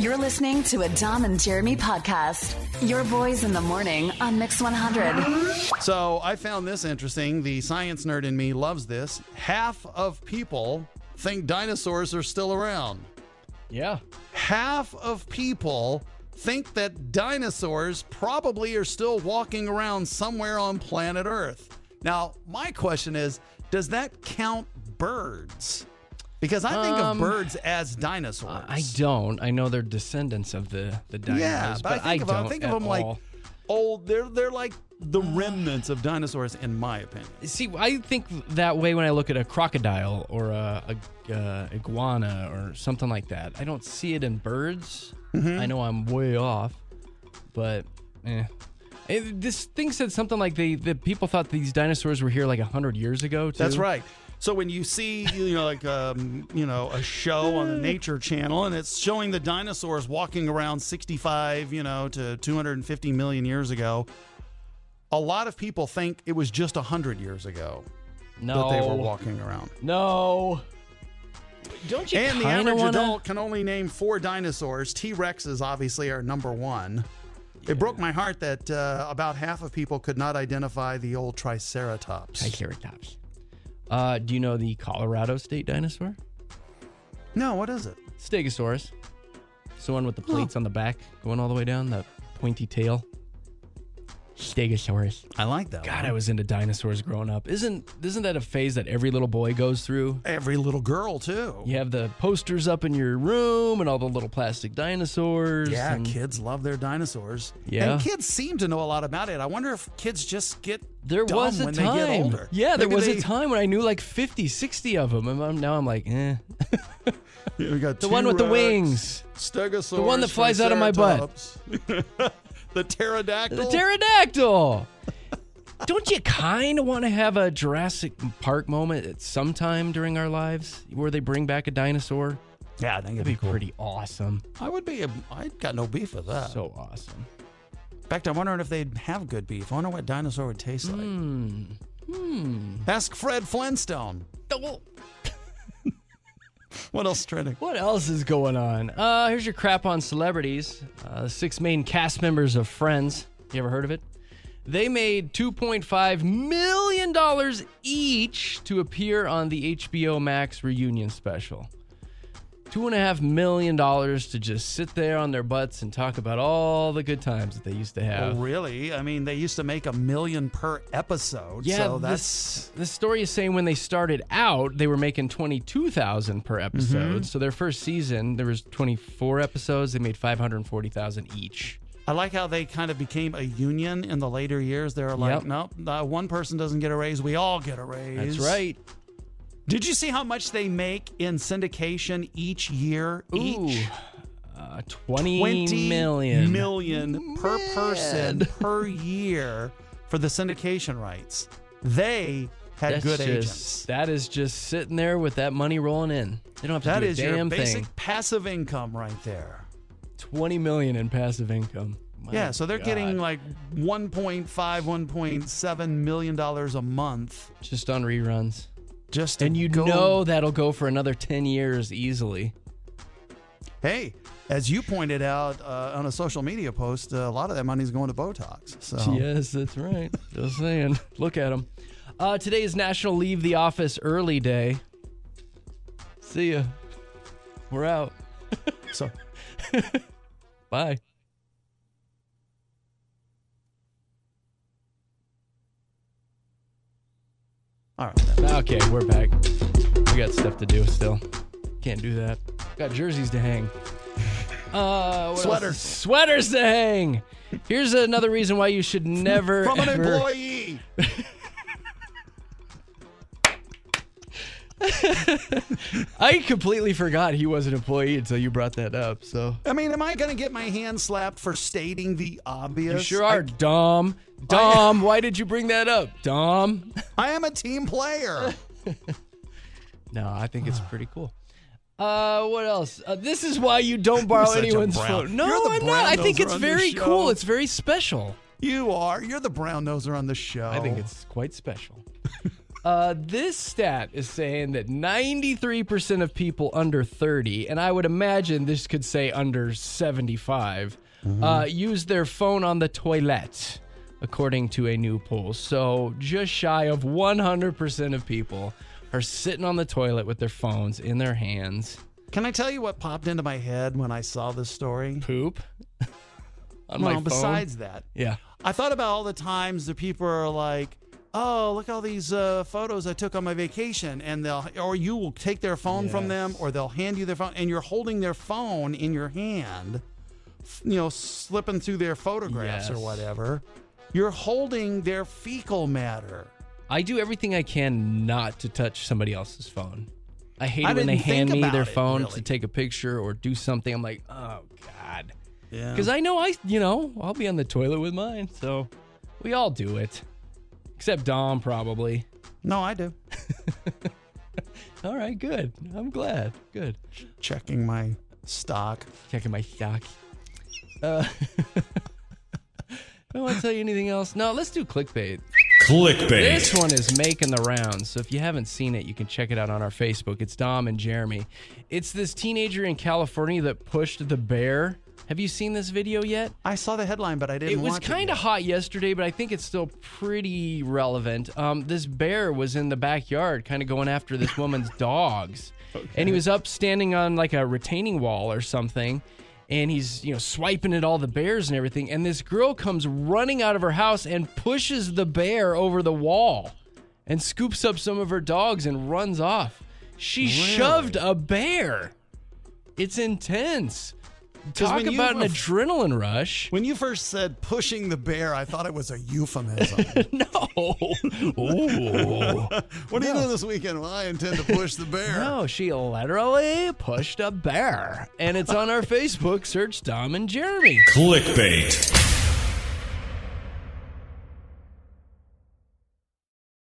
You're listening to a Dom and Jeremy podcast. Your boys in the morning on Mix 100. So I found this interesting. The science nerd in me loves this. Half of people think dinosaurs are still around. Yeah. Half of people think that dinosaurs probably are still walking around somewhere on planet Earth. Now, my question is, does that count birds? Because I think of birds as dinosaurs. I don't. I know they're descendants of the dinosaurs. Yeah, but I think of them like old. They're like the remnants of dinosaurs, in my opinion. See, I think that way when I look at a crocodile or a iguana or something like that. I don't see it in birds. Mm-hmm. I know I'm way off, but this thing said something like the people thought these dinosaurs were here like 100 years ago, too. That's right. So when you see, a show on the Nature Channel and it's showing the dinosaurs walking around 65, to 250 million years ago, a lot of people think it was just 100 years ago that they were walking around. No. Don't you And the average adult can only name 4 dinosaurs. T-Rexes obviously are number 1. Yeah. It broke my heart that about half of people could not identify the old Triceratops. Do you know the Colorado state dinosaur? No, what is it? Stegosaurus. It's the one with the plates on the back going all the way down, the pointy tail. Stegosaurus. I like that God, one. I was into dinosaurs growing up. Isn't that a phase that every little boy goes through? Every little girl, too. You have the posters up in your room and all the little plastic dinosaurs. Yeah, kids love their dinosaurs. Yeah. And kids seem to know a lot about it. I wonder if kids just get There dumb was a when time. they get older. Yeah, there was a time when I knew like 50, 60 of them. And now I'm like, We got The one with the T-Rex, wings. Stegosaurus, The one that flies out of my butt. The pterodactyl. The pterodactyl. Don't you kind of want to have a Jurassic Park moment at some time during our lives where they bring back a dinosaur? Yeah, I think That'd be cool. pretty awesome. I got no beef with that. So awesome. In fact, I'm wondering if they'd have good beef. I wonder what dinosaur would taste like. Ask Fred Flintstone. What else is trending? What else is going on? Here's your crap on celebrities. 6 main cast members of Friends. You ever heard of it? They made $2.5 million each to appear on the HBO Max reunion special. $2.5 million to just sit there on their butts and talk about all the good times that they used to have. Oh, really? I mean, they used to make $1 million per episode. Yeah, so that's... this story is saying when they started out, they were making $22,000 per episode. Mm-hmm. So their first season, there was 24 episodes. They made $540,000 each. I like how they kind of became a union in the later years. They're like, nope, one person doesn't get a raise. We all get a raise. That's right. Did you see how much they make in syndication each year? Ooh, 20 million per person per year for the syndication rights. They had good agents. That is just sitting there with that money rolling in. They don't have to do a damn thing. That is your basic passive income right there. 20 million in passive income. Yeah, so they're getting like $1.5, $1.7 million a month. Just on reruns. And know that'll go for another 10 years easily. Hey, as you pointed out on a social media post, a lot of that money is going to Botox. So. Yes, that's right. Just saying. Look at them. Today is National Leave the Office Early Day. See ya. We're out. So, bye. All right. Okay, we're back. We got stuff to do still. Can't do that. Got jerseys to hang. Sweaters. Sweaters to hang. Here's another reason why you should never From an employee. I completely forgot he was an employee until you brought that up. So I mean, am I going to get my hand slapped for stating the obvious? You sure are, Dom. Dom, why did you bring that up, Dom? I am a team player. No, I think it's pretty cool. What else? This is why you don't borrow anyone's phone. No, I'm not. I think it's very cool. It's very special. You are. You're the brown noser on the show. I think it's quite special. This stat is saying that 93% of people under 30, and I would imagine this could say under 75, use their phone on the toilet, according to a new poll. So just shy of 100% of people are sitting on the toilet with their phones in their hands. Can I tell you what popped into my head when I saw this story? Poop? On my phone? Besides that. Yeah. I thought about all the times that people are like, oh, look at all these photos I took on my vacation, and or you will take their phone from them, or they'll hand you their phone, and you're holding their phone in your hand, slipping through their photographs or whatever. You're holding their fecal matter. I do everything I can not to touch somebody else's phone. I hate it when they hand me their phone to take a picture or do something. I'm like, oh God. Yeah. Because I know I'll be on the toilet with mine, so we all do it. Except Dom, probably. No, I do. All right, good. I'm glad. Good. Checking my stock. Checking my stock. I don't want to tell you anything else. No, let's do clickbait. Clickbait. This one is making the rounds, so if you haven't seen it, you can check it out on our Facebook. It's Dom and Jeremy. It's this teenager in California that pushed the bear. Have you seen this video yet? I saw the headline, but I didn't watch it. It was kind of hot yesterday, but I think it's still pretty relevant. This bear was in the backyard kind of going after this woman's dogs. Okay. And he was up standing on like a retaining wall or something. And he's, swiping at all the bears and everything. And this girl comes running out of her house and pushes the bear over the wall and scoops up some of her dogs and runs off. She shoved a bear. It's intense. Talk about an adrenaline rush. When you first said pushing the bear, I thought it was a euphemism. No. Ooh. What are you doing this weekend? Well, I intend to push the bear. No, she literally pushed a bear. And it's on our Facebook. Search Dom and Jeremy. Clickbait.